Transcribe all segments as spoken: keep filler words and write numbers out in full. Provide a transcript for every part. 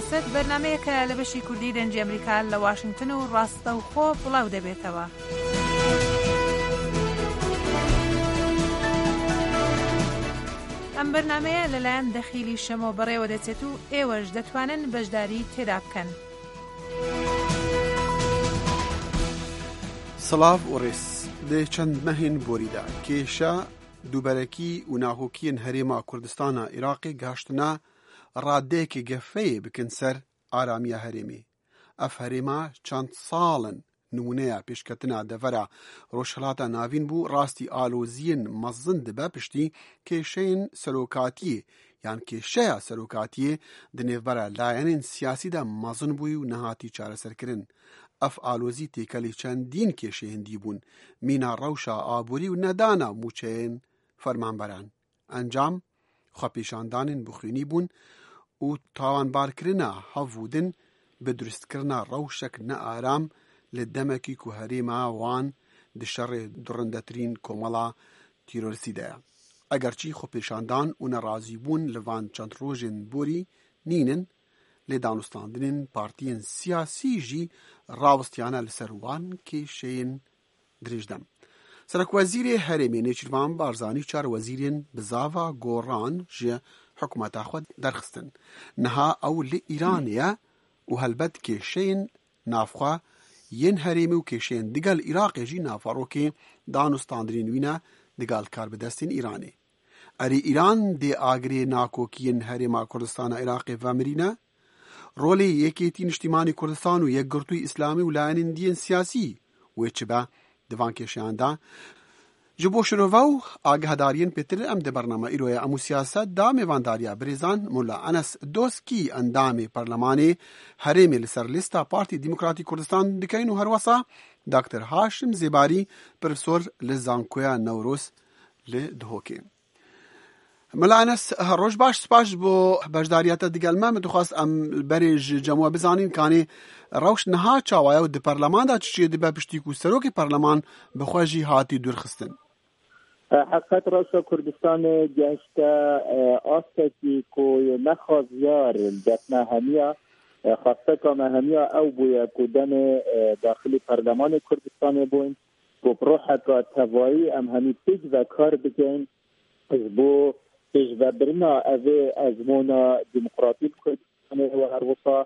فرسەت بەرنامەیەکە لە بەشی کوردی دەنجی ئەمریکا لە واشنگتن و ڕاستە و خۆ بڵاو دەبێتەوە. ئەم بەرنامەیە لەلایەن دەخیلی شەمۆ بەڕێوە دەچێت و ئێوەش دەتوانن بەشداری تێدا بکەن. سڵاو و ڕێز لێ چەند مەهین بۆریدا کێشە دووبەرەکی و ناهۆکیên هەرێما کوردستانە عێراقی گەشتنە ڕادەیەکی گەفەیە بکن سەر ئارامیە هەرێمی. ئەف هەرێما چەند ساڵن نمونەیە پێشکەتنە دەڤەرە ڕۆژهەڵاتە ناوین بوو ڕاستی ئالۆزیên مەزن دەبە پشتی کێشەیên سەرۆکاتیە یان کێشەیە سەرۆکاتیە دنێڤبەرە لایەنên سیاسیدا مەزن بووی و نەهاتی چارەسەرکردن. ئەف ئالۆزی تێکەلی چەندین کێشەی هەندی بوون مینا ڕەوشە ئابووری و نەدانە موچەیەن فەرمانبەران. ئەنجام خۆپیشاندانên بخوێنی بوون و تاوانبارکردنە هەڤودن بە دروستکردنە ڕەوشێک نەئارام لە دەمێکی کو هەرێما وان دشەڕێ دوڕندەترین کۆمەڵە تیرۆریستیدایە. ئەگەرچی خۆپیشاندان و نەڕازی بوون لەوان چەند ڕۆژێن بۆری نینن لێ دانوستاندنên پارتیên سیاسی jî rawestiyane li ser wan kêşeyên dirêjdem. Serokwezîrê Herêmê Nêçîrvan Barzanî çar wezîrên bi zava goran ji hikûmeta xwe derxistin. Niha ew li Îranê ye û helbet kêşeyên navxwe yên herêmê û kêşeyên digel Iraqê jî nafarokê danûstandinên wî ne digel karbidestên Îranê. Erê Îran dê agirê nakokiyên Herêma Kurdistana Iraqê vemirîne rolê yekêtî niştîmanî Kurdistan û yekgirtûyî İslamî û layenên diyên siyasî wê çi be divan kêşeyan da. Ji bo şirova û agahedariyên pêtir em di bername îroya em û siyaset da mêvandariya birêzan Molla Enes Doskî endamê Parlemanê Herêmê li ser lîsta Partî Demokratîk Kurdistan dikeyn û herwesa Doktor Haşim Zêbarî profesor li Zankoya Newroz li Duhokê. Molla Enes roj baş spas bo beşdariyeta digel me min dixwast em berê ji cemû bizanin kanê rewş niha çawaye û di parleman da çi dibe piştî ku serokê parleman bi xwe jî hatî dûrxistin. حقیقت راستا کردستان گشته آسکی که نخوازیار دفنه همیا خواسته که همیا او بویا کدن داخلی پرلمان کردستان بوین که بروحه که توایی ام همی پیج و کار بکن از بو پیج و برنا اوه ازمونا دموقراطی کردستان و هروسا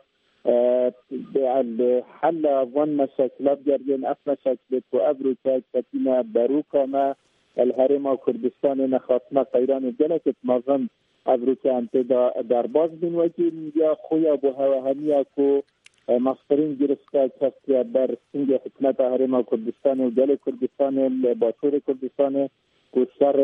حل وان مشاکلات گردین اف مشاکلات و ابروکا کتینا بروکا ما الهرم کردستان نخاتمه قیران جلکت مازن ابروکا انتدا درباز بین وکیل یا خویا بو هوا همیا کو مصدرین گرسته کسیا بر سنگ حکمت هرم کردستان و جل کردستان باشور کردستان کو شر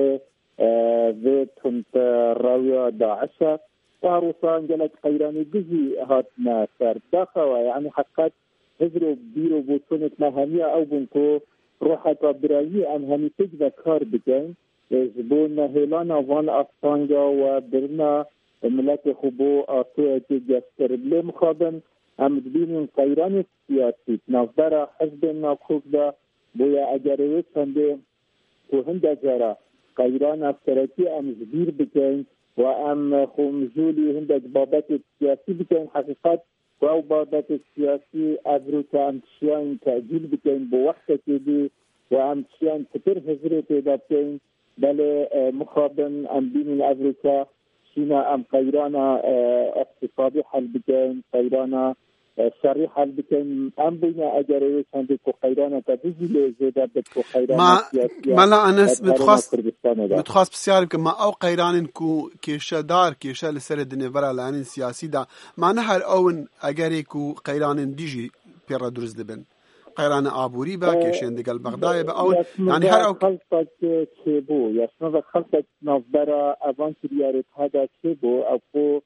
و تنت راویا داعشه وهروسان جلک قیرانی گزی هاتنا سر داخوا یعنی حقیقت هزرو بیرو بوتونت مهمیا او بنکو روحه برایی ام همی تک و کار بکن زبون هیلان وان افسانگا و برنا ملت خوبو آتوه که جستر بلی مخابن ام دبینین قیران سیاسی نافدار حزب ناکوک دا بویا اگروه چنده که هنده جارا قیران افتراکی ام زبیر بکن و ام خومجولی هنده بابت سیاسی بکن حقیقت و او بابت سیاسی افروکا امتشیان تعجیل بکن با وقت که دی و امتشیان کتر حضره پیدا بکن بله مخابن ام بین افروکا شینا ام قیرانا اقتصادی حل بکن قیرانا شرعی حل بکن ام بین اگره چنده که قیرانا تبیزی لیزیده بد که قیرانا سیاسی مالا انس متخواست بسیار بکن ما او قیرانن که کشه دار کشه لسر دنیورا لانین سیاسی دا ما نهر اون اگره که قیرانن دیجی پیرا درست دبن قیران آبوری با کشن دیگل بغدای با اون یعنی هر او خلطه که بو یاسنو خلطه نافدارا اوان کریارت هدا که بو او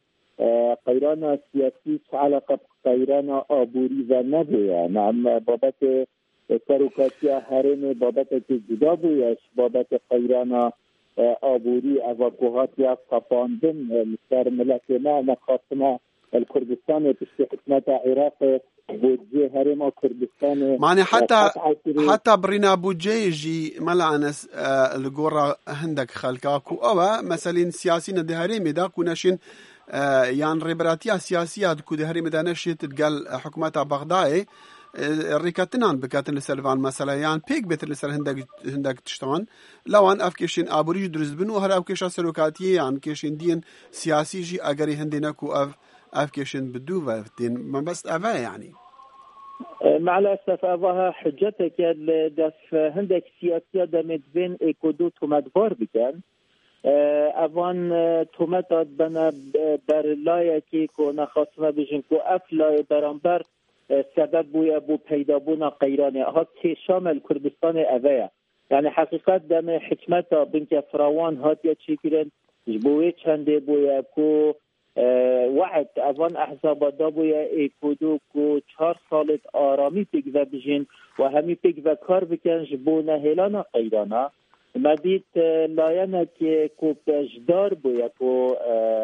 قیران سیاسی علاقه قیران آبوری و نبویه نعم بابت سروکاتی هرم بابت که جدا بویش بابت قیران آبوری اواکوهاتی افقاندن سر ملت ما نخواستما الكردستان تشتي حكمة عراق بوجه هرم كردستان معنى حتى حتى برينا بوجه جي ملعنس الجورا هندك خلقاكو أو مثلا سياسيين ده هرم ده كوناشين یان ڕێبەراتیە سیاسیە کو هەرێمە دانەشێت گەل حکوومەتە بەغدایێ ڕێکەتنان بکاتن لەسەر وان مەسەلەیان پێک بێتر لەسەر هەندێک تشتان لەوان ئەف کێشین ئابووریش دروست بن و هەر ئەو کێشە سەرۆکاتیەیان کێشین دین سیاسیژی ئەگەری هەندێنەک و ئەف ئەف کێشن بدوو بەفتین مەبەست ئەڤە یعنی مع الأسف أباها حجتك دف هندك سياسية دمت بين إيكودو تومتبار بكن اوان تومتات بنا بر لایکی که نخواستمه بجن که اف لای برانبر سبب بویا بو پیدا بونا قیرانه ها که شامل کردستان اوه یعنی حقیقت دم حکمتا بنک فراوان هاتیا چی کرن جبوی چنده بویا که وعد اوان احزاب دا بویا ایکودو که چهار سالت آرامی پیگ و بجن و همی پیگ و کار بکن جبو نهیلانا قیرانه مدید لایانه که کو بجدار بویا کو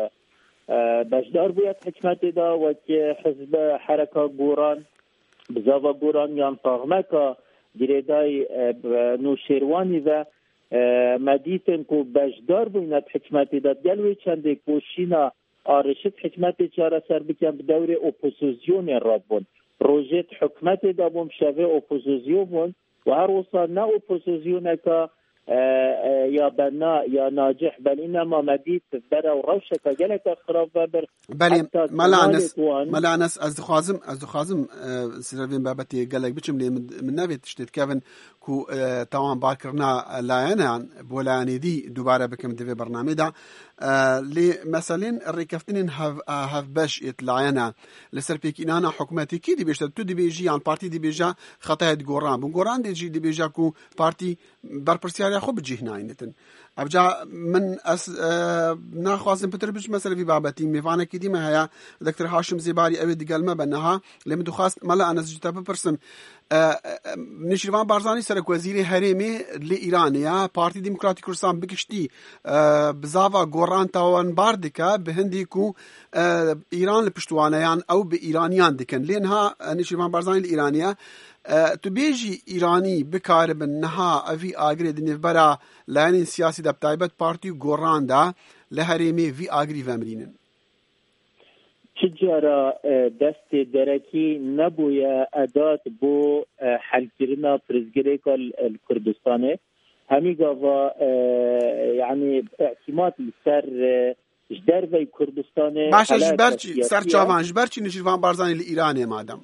بجدار بویا حکمت دا و که حزب حرکا گوران بزاوا گوران یان طاغمکا گریدای نوشیروانی و مدیدن کو بجدار بویا حکمت دا دلوی چنده کوشینا آرشت حکمت چاره سر بکن بدور اپوزیسیون راد بون روژت حکمت دا بوم شوه اپوزیسیون بون و هر وصا نه اپوزیسیون که یا بنا یا ناجح بل انما مدید برا و روشك جلك خراب بر بله ملعنس ملعنس از خوازم از خوازم سربين بابتي قالك بچم لي من نبي تشتت كيفن كو طبعا باكرنا لاينا بولاني دي دوباره بكم دي برنامج دا لي مثلا الركفتين هاف هاف باش يطلعنا لسربيك انانا حكومتي كي دي بيشت تو دي بيجي عن بارتي دي بيجا خطا غوران بغوران دي جي دي بيجا كو بارتي برپرسیار خو بجی هناینتن ابجا من اس ناخوازم بتر بش مثلا في بابتي ميفانا كدي ما هيا دكتور هاشم زيباري ابي دقال ما بنها لما دخواست ملا انا جتا بپرسم نشيروان بارزاني سرك وزير هرمي لايرانيا بارتي ديمقراطي كردستان بكشتي بزاوا غوران تاوان باردكا بهندي كو ايران لپشتوانيان او بايرانيان دكن لينها نشيروان بارزاني الايرانيا تو بیجی ایرانی بکار بن نها اوی آگری دنیف برا لعنی سیاسی دب تایبت پارتی گوران دا لهریمی وی آگری ومرینن چجارا دست درکی نبویا ادات بو حل کرنا پرزگری کل الکردستانه همی گاوا یعنی اعتماد سر جدر وی کردستانه باشه جبرچی سر چاوان جبرچی نشیروان بارزانی لإیرانه مادم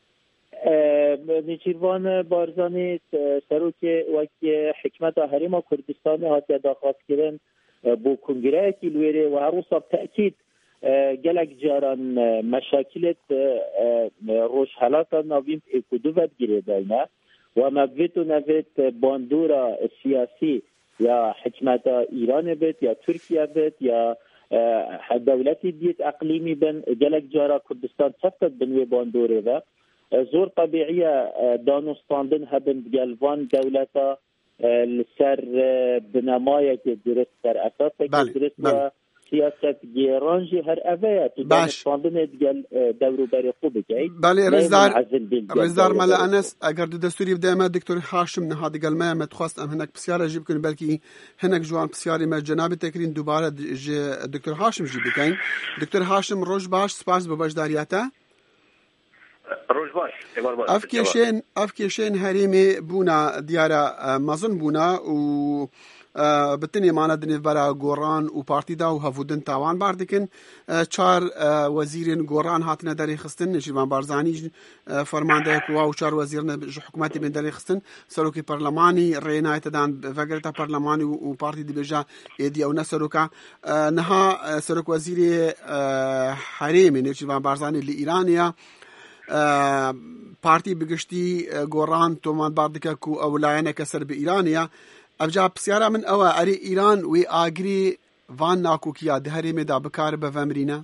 نیچیروان بارزانی سروک وقتی حکمت هریما کردستان هاتی داخواست کردن بو کنگره کی لویره و هر روز تأکید گلک جاران مشاکلت روش حالاتا نویم اکودو ود گیره داینا و مبویت و نویت باندورا سیاسی یا حکمت ایران بید یا ترکیه بید یا دولتی دیت اقلیمی بن گلک جارا کردستان سفتت بنوی باندوره و زور طبيعية دانستاندن هبن بجلوان دولتا لسر بنماية درست سر أساسك درست سياسة جيرانجي هر أفايا دانستاندن دجل دورو بري خوبكي بله رزدار رزدار ملا أنس أقر دستوري بدأ دكتور هاشم نهاد قال ما متخواست أم هناك بسيارة جيب كن بلكي هناك جوان بسياري ما جناب تكرين دوباره دكتور هاشم جيب كين دكتور هاشم روش باش سپاس بباش دارياته روز باش افکیشن افکیشن هریمی بونا دیارا مازن بونا و بتنی مانا دنیف برا گوران و پارتی دا و هفودن تاوان باردکن چار وزیرین گوران هاتنه داری خستن نشیروان بارزانی فرمانده کوا و چار وزیرن حکومتی بین داری خستن سروکی پرلمانی رینایت دان وگرتا پرلمانی و پارتی دی بجا ایدی او نسروکا نها سروک وزیر حریمی نشیروان بارزانی لی ایرانیا پارتی بگشتی گوران تومان باردکا کو اولایانه کسر به ایرانیا ابجا بسیارا من او اری ایران وی آگری وان ناکو کیا دهری می دا بکار بفمرینه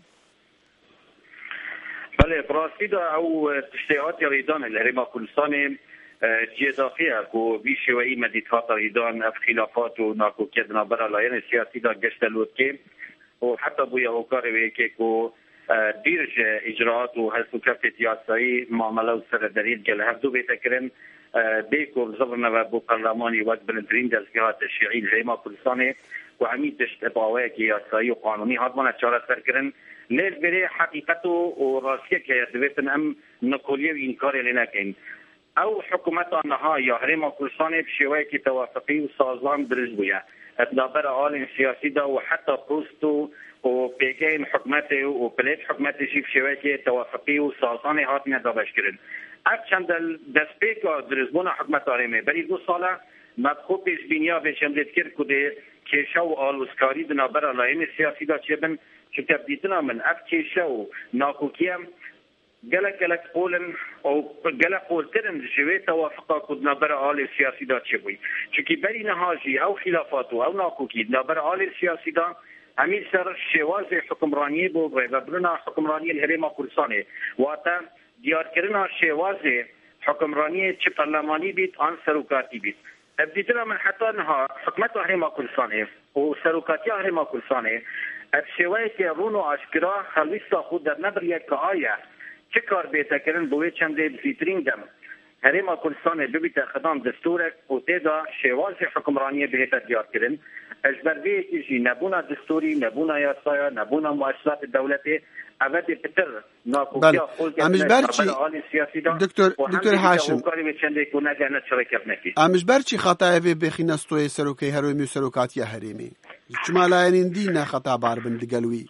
بله براستی دا او تشتیعات ایران الهرما کردستان جداخیه کو بیشه و ای مدیدات ایران اف خلافات و ناکو کیا دنابر لایان سیاسی دا گشت لود که و حتی بویا اوکار وی که کو دیرش اجراعات و حسوکت سیاسی معامله و سردرید گل هر دو بیت کرن بیکو زبرنا و بو پارلمانی وقت بلندرین دستگاهات شیعی الهرما کردستان و همین دشت باوی که سیاسی و قانونی هاتمان چاره سر کرن لیل بره حقیقت و راسیه که دویتن ام نقلیه و انکار لینا کن او حکومت آنها یا هرما کردستان بشوی که توافقی و سازمان درز بویا اتنابر آل سیاسی دا و حتی پروست و پیگین حکومت و پلیت حکومت شیف شوی که توافقی و سازمان هاتین دابش کرن اف چند دست پیک درزبون حکومت آرمه بری دو ساله مدخوب پیش بینیا به چندت کرد کده کشا و آلوسکاری دنابر آلاین سیاسی دا چه بن که تبدیدنا من اف کشا و ناکوکیم گلک گلک قولن او گلک قولترن شوی توافقا کدنا بر آل سیاسی دا چه بوی چونکی بری نهاجی او خلافاتو او ناکوکی دنا بر آل سیاسی دا همین سر شواز حکمرانی بو و برنا حکمرانی الهرم کردستانه واتا دیار کردن شواز حکمرانی چه پارلمانی بیت آن سروکاتی بیت ابتداء من حتی انها حکمت الهرم کردستانه و سروکاتی الهرم کردستانه شوی که رونو اشکرا خلیصا خود در نبر یک آیه چه کار بیتا کردن بوی چنده بزیترین دم هرما کردستان ببیت خدام دستورک و تیدا شواز حکمرانی بهتا دیار کردن اجبر که نبونا دستوری نبونا یاسایا نبونا مؤسسات دولتی اول بتر ناکوکیا خود امش برچی دکتر دکتر هاشم امش برچی خطا به بخینستوی سروکی هرومی و سروکاتی هریمی چما لاین دی نه خطا بار بند گلوی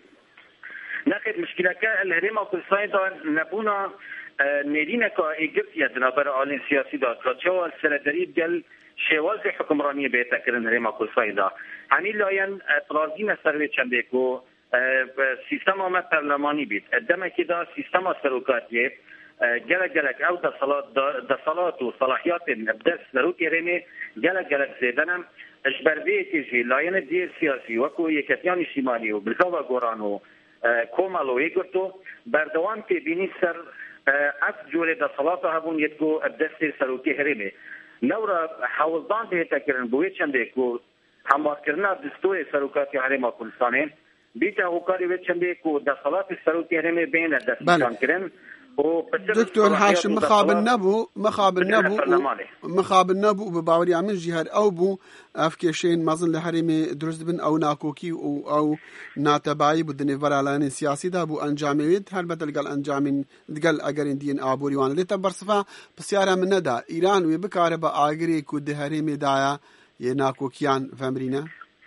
ناخذ مشكلة الهرم كردستان نبونا نرينا كإجبتيا دنابر آلين سياسي دا كجوا السردري دل شواز حكمرانية بيتكرن الهرم كردستان همین لاین اعتراضی سروی چنده کو سیستم آمد پرلمانی بید ادامه که دا سیستم سروکاتیه گلک گلک او دصالات و صلاحیات دست سروک رمی گلک گلک زیدنم اجبرده که لاین دیر سیاسی وکو یکتیان اجتماعی و بلزاو گورانو کومالو یگرتو بردوان که بینی سر اف جوره دصالات هبون یدگو دست سروکی هرمی نورا حوضدان به تکرن بوی چنده کو هموار کرنا دستور سروکاتی هرما کردستان بیت اوکاری و چنده کو دخلات سروکی هرما بین دستان کرن دکتر هاشم مخابن نبو مخابن نبو مخابن نبو بباوری عمل جهر او بو افکشین مازن لحرم درست بن او ناکوکی او او ناتبایی بدن ورالان سیاسی دا بو انجامید هر بدل قال انجامین دقل اگر اندین آبوری وان لیتا برصفا بسیارا من ندا ایران وی بکاره با آگری کو دهرم دایا یه ناکوکیان فامرینا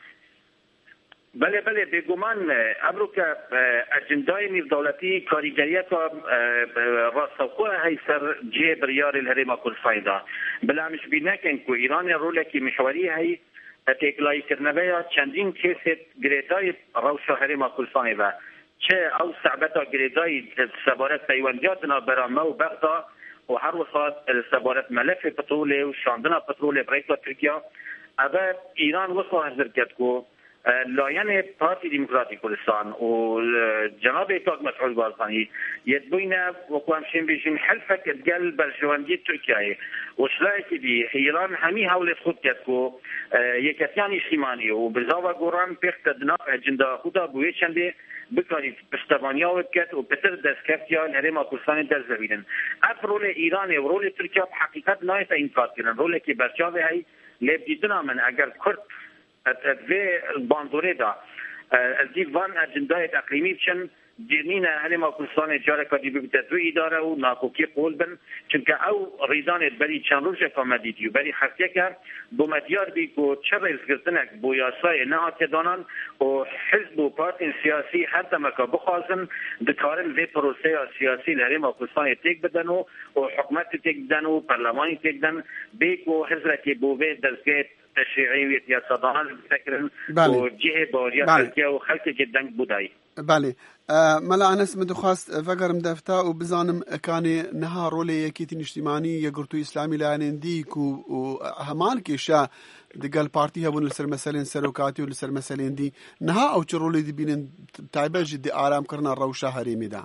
بله بله بگمان ابرو که اجندای نیر دولتی کاریگریه که راستوخوه های سر جه بریار الهرم کردستان بلا مش بینکن که ایران روله که محوری های تکلایی کرنوه چندین کیست گریدای روشا هرم کردستان و چه او صعبتا گریدای سبارت پیوندیاتنا برامه و بغدا و هر وقت سبارت ملف پترول و شاندنا پترول برایتا ترکیه اول ایران وقت حضر کرد که لاین پارتی دموکراتی کردستان و جناب اتاق مسعود بارزانی يدبوينا وقوامشين بيجين حلفك تقل برجواندي تركيا وشلايك بي إيران همي هولت خود كتكو يكتيان اجتماعي وبزاوة قران بيختدنا اجندا خدا بوي چنده بكاري بستبانيا وكت وبتر دسكفتيا الهرم كردستان در زمينن اف رول ايران و رول تركيا بحقيقت نايتا انكار كرن رول كي برجاوه هاي لبديدنا من اگر كرد اتفي الباندوري دا الديفان اجندای اقلیمی چن دینین هلما کردستان جاره کدی ببیت دو اداره و ناکوکی قول بن چونکه او ریزان بری چند روز کامدیدیو بری خطیه کرد بو مدیار بی کو چه ریزگرتنک بو یاسای نهات دانان و حزب و پارتی سیاسی حتی مکا بخوازن دکارن وی پروسه سیاسی لهرما کردستان تک بدن و حکومت تک بدن و پرلمانی تک بدن بی کو حزرکی بو وی دزگیت تشریعی و سیاستدان بفکرن و جه باریات ترکیه و خلق جدنگ بودایی. بله ملا انس مدخواست فقرم دفتا و بزانم كان نها رولي يكيتين اجتماعي يقرتو اسلامي لاننديك و همان كيشا دقال بارتي هبون لسر مسالين سروكاتي ولسر مسالين دي نها او رولي دي بين تايبه جدي آرام کرنا روشا هريمي دا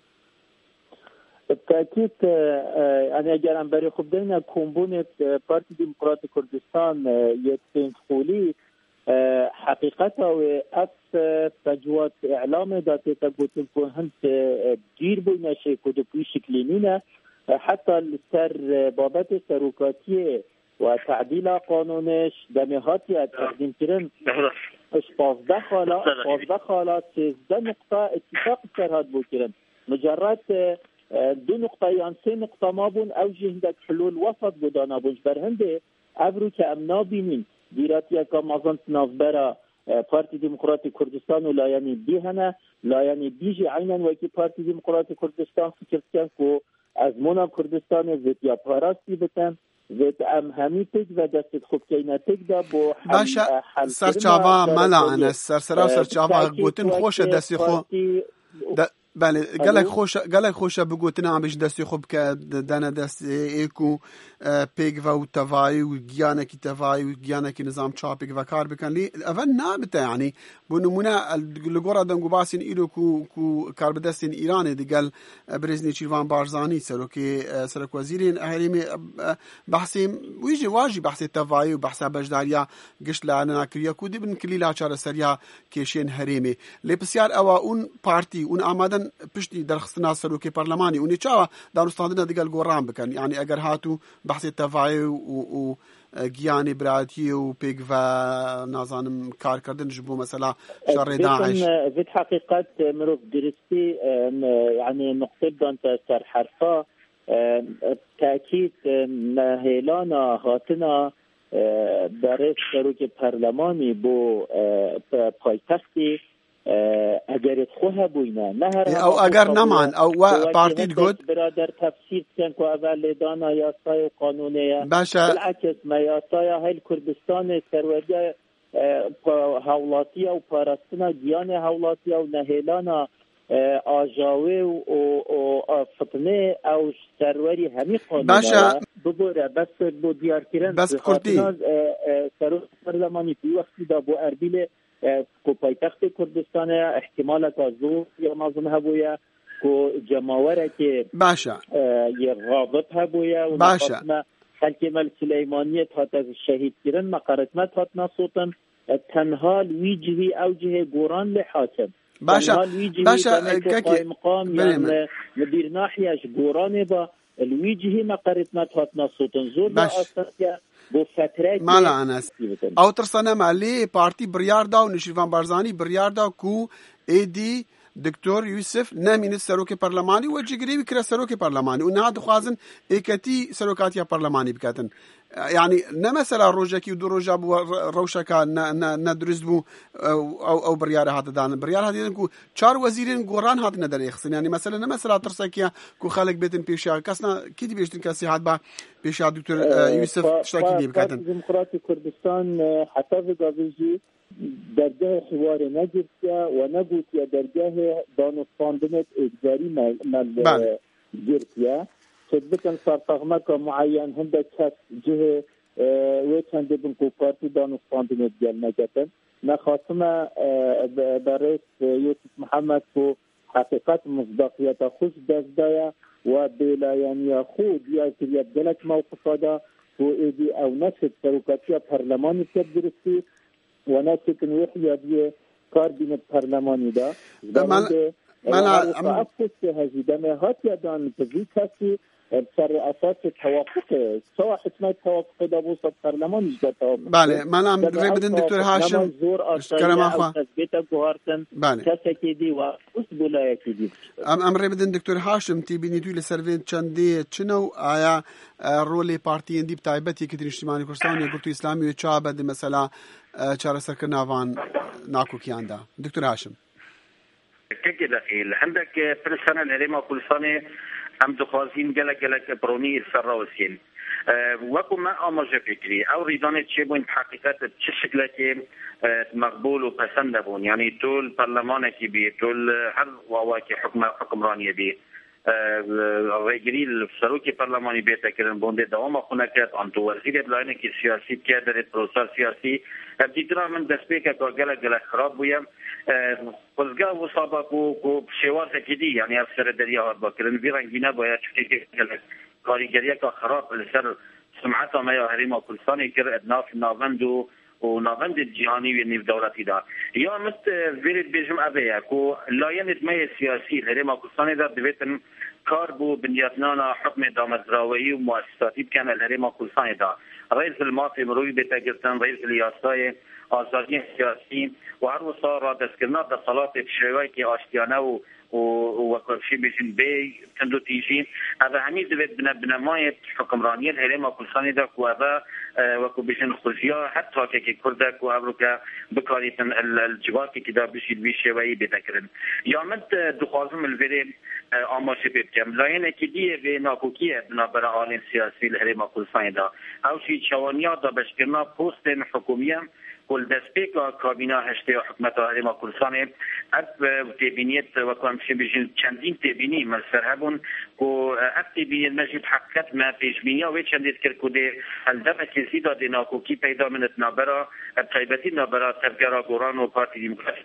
بالتأكيد أنا أجرم بري خبدين كومبونة بارتي ديمقراطي كردستان يتفين خولي حقيقتها وأس تجوات إعلام داتي تقول تكون هنت جير بينا شيء كده بشكل نينا حتى السر بابات سروكاتية وتعديل قانونش دمهاتي تقديم كرن پانزده خالا پانزده خالا سیزده نقطه اتفاق سرحد بکرن مجرد دو نقطه یا سه نقطه ما بون او جهدک حلول وسط بودانا بونش برهنده ابرو که امنا بینین دیراتی که مازن نافبرا پارتی دموکراتی کردستان و لایانی بیهنه لایانی بیجی عینن وکی پارتی دموکراتی کردستان فکر کن که از مونا کردستان زیت یا پاراستی بتن زیت ام همی تک و دست خوب کینه تک دا بو حل سرچاوا ملعنه سرسرا و سرچاوا گوتن خوش دستی خو بله گلک خوش گلک خوش بگوتن هم بیش دستی خوب که دانه دست ایکو پیگ و توای و گیانه کی توای و گیانه کی نظام چاپیگ و کار بکن لی اول نابته یعنی بنمونه لگورا دنگو باسین ایرو کو کو کار بدستین ایران دیگل برزنی چیروان بارزانی سرو که سرک وزیرین اهریمی بحثی ویجی واجی بحثی توای و بحث بجداریا گشت لعنه کریا کو دی بن کلی لاچار سریا کشین هریمی لی بسیار اوا اون پارتی اون آمدن پشتی درخستنا سروکی پارلمانی اونی چاوا دانستاندنا دیگل گوران بکن یعنی اگر هاتو بحث التفاعي و گیانی براتی و پیگ و نازانم کار کردن جبو مثلا شر داعش في حقيقة مروف درستي يعني نقطة دانت سر حرفا تأكيد هيلانا هاتنا برای سروک پارلمانی بو پایتختی اگر خواه بوینه نه هر او اگر نمان او پارتی گود برادر تفسیر کن که اول دانا یاسای قانونیه باشه بالعکس ما یاسای هل کردستان سروری هولاتی و پاراستنا گیان هولاتی و نهیلانا آجاوی و فطنه او سروری همی قانونه باشه ببوره بس بو دیار کرن بس کردی سروک پارلمانی بی وقتی دا بو اربیل کو پایتخت کردستان احتمال که زور یا نظم هبویه کو جماوره که باشه یه غابط هبویه و باشه خلک مل سلیمانیت هات از شهید کرن مقارتمت هات نصوتن تنها ویجهی اوجه گوران لحاکم باشه باشه که مقام یعنی مدیر ناحیهش گورانه با الویجهی مقارتمت هات نصوتن زور با اصلا مالا انس او ترسانه مالی پارتی بریار دا و نشیروان بارزانی بریار دا کو ایدی دکتور یوسف نمینه سروک پارلمانی و جگری بکره سروک پارلمانی و نه دخوازن ایکتی سروکاتیا پارلمانی بکاتن يعني نمثلا روجاكي ودو روجا بو روشكا ندرس بو او او بريار هذا دان بريار هذا كو چار وزيرين غوران هذا ندر يخسن يعني مثلا نمثلا ترسكيا كو خالق بيتن بيشا كاسنا كيدي بيشتن كاسي هاد با بيشا دكتور يوسف اشتاكي دي بكاتن ديمقراطي كردستان حتى في غازيجي درجه حوار نجرتيا ونقوتيا درجه دانستاندنت اجباري مال جرتيا خدمتن سرطغمك معين هندك كاس جهة ويتشان دبن كو بارتي دانستاندنت جل نجتن نخاصمة برئيس يوسف محمد كو حقيقة مصداقية خوش دزدايا وبلا يعني يخوض يأتي جلك موقف هذا كو ايدي او نشد سروكاتيا برلماني تدرسي ونشد نوحي دي كار بين البرلماني دا مالا فأفكس هذه دمهات يدان تزيكاسي بسر أساس التوافق سواء حتما التوافق دا بوسط برلمان يجب التوافق بله مالا مدري بدن دكتور هاشم كلام أخوة تثبيت جوهرتن كسكي دي وأسبولايكي دي أم أمري بدن دكتور هاشم تبيني توي لسرفين چندي چنو آيا رولي بارتيين دي بتايبتي كتير اجتماعي كردستان يقولوا إسلامي وچابه دي مثلا چارة سركر ناوان ناكو كيان دا دكتور هاشم كي دخيل عندك برسانة الهريمة كل سنة هم دخوازين جلك جلك بروني السراوسين أه وكم ما أمر فكري أو ريدانة شيء بين حقيقة تشكل كي أه مقبول وپسند بون يعني طول برلمان كي بي طول هر واواكي حكم حكمرانية بي رجلي السروكي برلماني بيتا كرن بونده دوام خونه کرد انتو وزیر لاینه کی سیاسی کرد پروسه سیاسی ابتدا من دسپیکه که گله گله خراب بویم خودگاه و سابقو کو شواز کدی یعنی افسر دریا با کرن ویرنگینه باید چکی گله کاریگریه که خراب لسر سمعت ما یا هریما کلسانی کرد ناف ناوندو و ناوند جهانی و نیو دولتی دا یا مست ویرد بیجم ابیا کو لاین ادمه سیاسی هریما کلسانی دا دویتن کار بو بنیادنانا حکم دامزراوی و مؤسساتی بکن الهرم کردستان دا رئیس المافی مروی بتگرتن رئیس لیاسای آزادی سیاسی و هر وسا را دستگرنا در صلات تشریعی که آشتیانه و و وکرشی بیشن بی تندو تیجی هذا همین دوید بنا بنمای حکمرانی الهرم کردستان دا که هذا وکو بیشن خرجیا حتی که کرده که ابرو که بکاریتن الجوار که دا بشید بیشه وی بتکرن یا مد دخوازم الوری آماشه بکم لاینه که دیه به ناکوکیه بنابر آلین سیاسی الهرم کردستان دا اوشی چوانیا دا بشکرنا پوست حکومیه کل دستپیکا کابینا هشته حکمت الهرم کردستان اب تبینیت و کامشه بیشن چندین تبینی مصر هبون که اب تبینیت مجید حقیقت ما پیش بینیا و چندید کرد که الدفع کسی دا دی ناکوکی پیدا منت نابرا طیبتی نابرا تفگرا گوران و پارتی دیموکراسی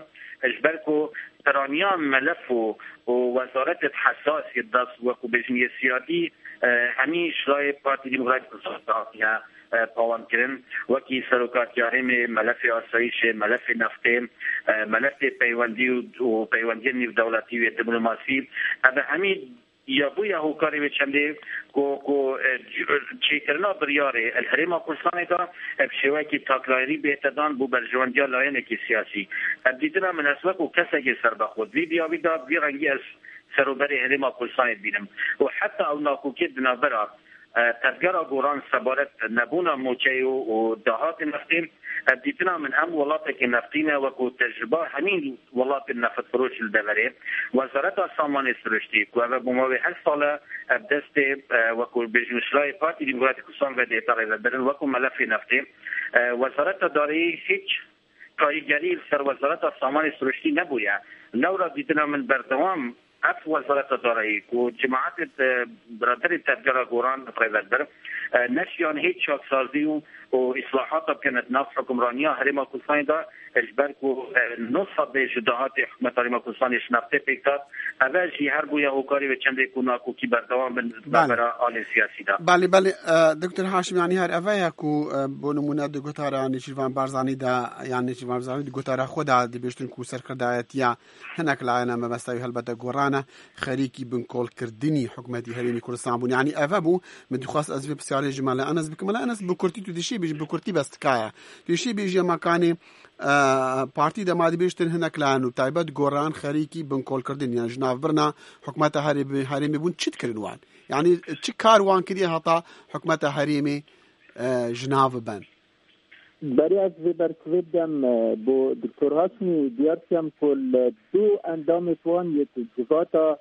اجبر که ترانیان ملف و وزارت حساسی دست و بیشن سیادی همین شرای پارتی دیموکراسی کردستان پاوان کردن وکی سروکارتیاری ملف آسایش ملف نفتی ملف پیوندی و پیوندی نیو دولتی و دیپلماسی اما همین یا بو یا هوکاری و چنده کو کو چی کرنا بریاره الهرم کردستان دا بشوی کی تاکلاری بهتدان بو برجواندیا لاین کی سیاسی دیدنا مناسبه کو کسا کی سر بخود وی بیا وی دا بی رنگی از سروبر الهرم کردستان بینم و حتی او ناکوکی دنابرا تفجر گوران سبارت نبونا موچه و دهات نفتیم دیتنا من ام ولات نفتینه و تجربه همین ولات نفت فروش الدوله وزارت سامان سرشتی که و بماوی هر سال دست و بجنشلای پارتی دیموکراتی کردستان و دیتاره بدن و ملف نفتی وزارت داری هیچ کاریگری سر وزارت سامان سرشتی نبوده نورا دیتنا من بردوام اف وزارت دارایی که جماعت برادر تفجر گوران پریودر نشیان هیچ شاکسازی و اصلاحات بکنت نفس حکمرانی هرم کردستان دا اجبر که نصف به جداهات حکومت هرم کردستان شناخته پیکتاد اول جی هر بویا هوکاری و چنده کناکو کی بردوام برای آل سیاسی دا بله بله دکتر هاشم یعنی هر اوه کو بو نمونه دو گتارا نشیوان بارزانی دا یعنی نشیوان بارزانی دو گتارا خود دی بیشتر کو سرکردایتیا هناك لاینا مبستوی هلبته گورانه خریکی بن کول کردنی حکومتی هرم کردستان بون یعنی اوه بو مدخواست از بسیاری جمال انس بکمل انس بکرتی تو دیشی بیش بکرتی بستکایا دیشی بیش مکانی پارتی دمادی بیشتر هناك لانو تایبت گوران خریکی بن کول کردن یعنی جناف برنا حکومت هرم هرم بون چیت کردوان یعنی چی کاروان کردی هتا حکومت هرم جناف بن برای از برکویدم با دکتر هاشمی دیارتیم کل دو اندام توان یک جواتا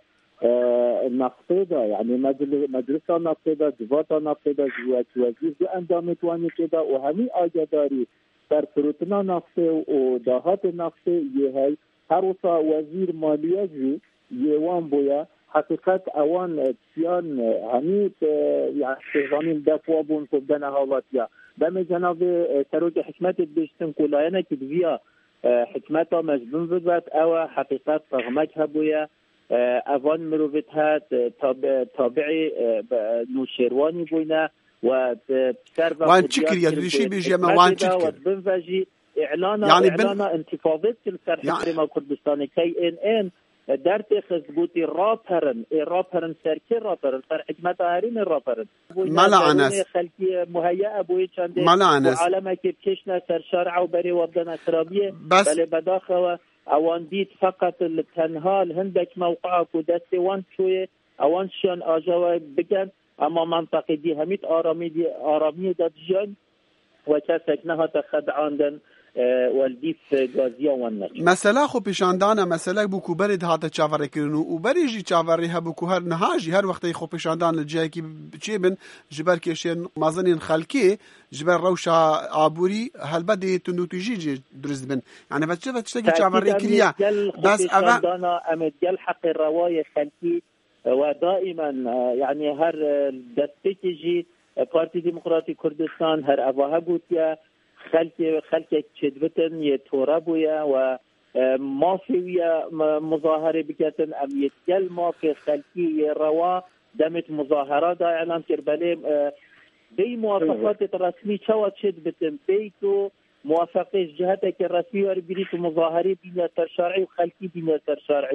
نفته دا یعنی مجلس نفته دا جواتا نفته دا جوات وزیر دو اندام توانی که دا و همین آگهداری در فروتنا نفته و داهات نفته یه های هر وصا وزیر مالیه جی یه وان بویا حقیقت اوان تیان همین یعنی شهرانین دفوا بون کبدن حالاتیا دم جناب سروج حکمت بیشتن کلاینا که بیا حکمت مجبون بود او حقیقت رغمک هبویا اوان مروفت هات تابعی نوشیروانی بوینا و سروا وان چکر یادوشی بیجی ما وان چکر بنفجی اعلانا يعني اعلانا انتفاضه سر حرم کردستان کی ان ان در تخزبوتی راپرن راپرن سرکی راپرن سر حکمت هرین راپرن ملعنس خلقی مهیئ بوی چنده ملعنس عالمه که بکشنه سر شرع و بری وابدن اسرابیه بس بله بداخل اوان دید فقط التنهال هندك موقعك ودست وان شوية اوان شان آجاوه بگن اما منطقه دی همید آرامی دی آرامی داد جان و کسک نه تخدعاندن والدیف گازیا وان نچ مثلا خو پیشاندانه مثلا بو کو برید هاته چاوره کرنو او بریجی چاوره هبو کو هر نهاجی هر وقت خو پیشاندان لجای کی چی بن جبر کشن مازنین خلکی جبر روشا عبوری هل بدی تنوتیجی درز بن يعني بتشوف تشتكي چاوره کریا بس پیشاندانا امد گل حق روای خلکی ودائما يعني هر دستيجي پارتی دموکراتی کردستان هر اواه بودیا خلق خلق چدبتن یه تورا بویا و مافیا مظاهره بکتن ام یتگل مافی خلقی یه روا دمت مظاهره دا اعلام کرباله بی موافقات رسمی چوا چدبتن بی تو موافقه جهته که رسمی واری بری تو مظاهره بینیتر شرعی و خلقی بینیتر شرعی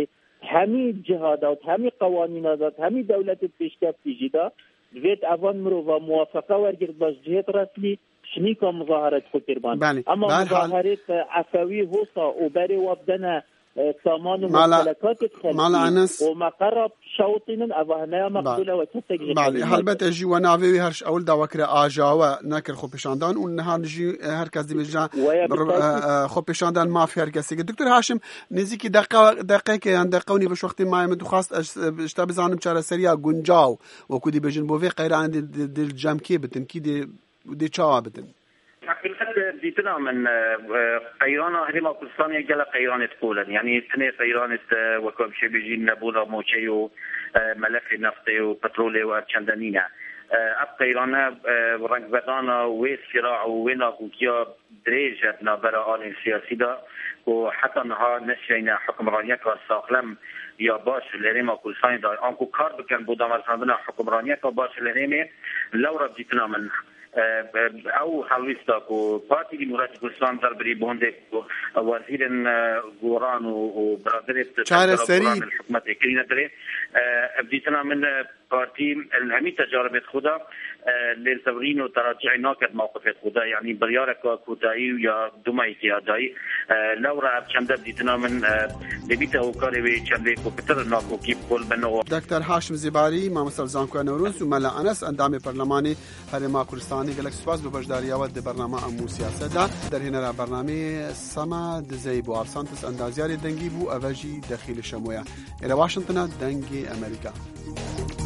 همی جهادات همی قوانینات همی دولت پیشکفتی جدا دوید اوان مرو و موافقه ورگرد باش جهت رسمی شنی که مظاهرات خود کربان اما مظاهرات عفوی هوسا و بری وابدن سامان و ممتلکات خلقی و مقرب شوطين أوهنا مقبولة وتسجل. بله هلبت اجی و ناوی هرش اول داوکر آجاوا نکر خوب پیشاندان و نهار نجی هر کس دیمجا خوب پیشاندان ما في هر کسی. دکتر هاشم نزیکی دقیقه دقیقه که اندقونی بش وقتی ما من خواست اشتاب زانم چهار سریا گنجاو و کودی بجن بوی قیران دل جمع کی بتن کی دی دی چا بتن. بالفعل ديتنا من قيران هرما كردستان يجلا قيران تقولا يعني تني قيران وكم شيء بيجي نبولا موشي وملف نفطي وبترولي وشندنينا اب قيران رنگ بدانا وصراع وناقوكيا دريجة نابرا آل سياسي دا وحتى نها نشينا حكمرانية كالساقلم یا باش لريما كردستان دا انكو كار بكن بودا مرساندنا حكمرانية كباش لريمي لو ربطنا من او حلويستا کو پارتی جمهوریت کردستان در بری بونده وزیر گوران و برادر الحکومت کرینه داره ابدیتنا من پارتی الهمی تجارب خدا للتورين وتراجع ناقد موقف خدا يعني بريارك كوتاي يا دماي تياداي لو را چند بديتنا من دبيته وكاري چند كوبتر ناكو كيب كل بنو دكتور هاشم زيباري ما مسل زانكو نوروز وملا انس اندام برلماني هرما كردستاني گلک سپاس به بجداریا و د برنامه امو سیاست دا در هنا برنامه سما د زيبو ابسانتس اندازياري دنگي بو اوجي داخل شمويا الى واشنطن دنگي امريكا.